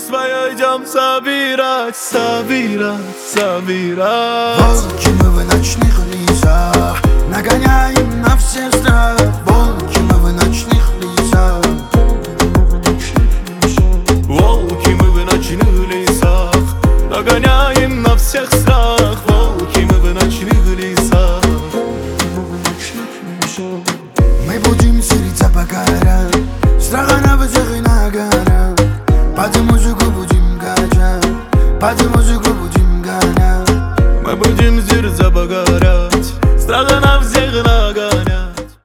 свое идем собирать, собирать, собирать. Волки мы в ночных лесах, нагоняем на всех страх. Волки мы в ночных лесах. Волки мы в ночных лесах, нагоняем на всех страх. Волки мы в ночных лесах. Мы будем сердца покорять, страха на всех и на горах. Под музыку будем качать, под музыку будем гонять. Мы будем сердца покорять, страха на всех и на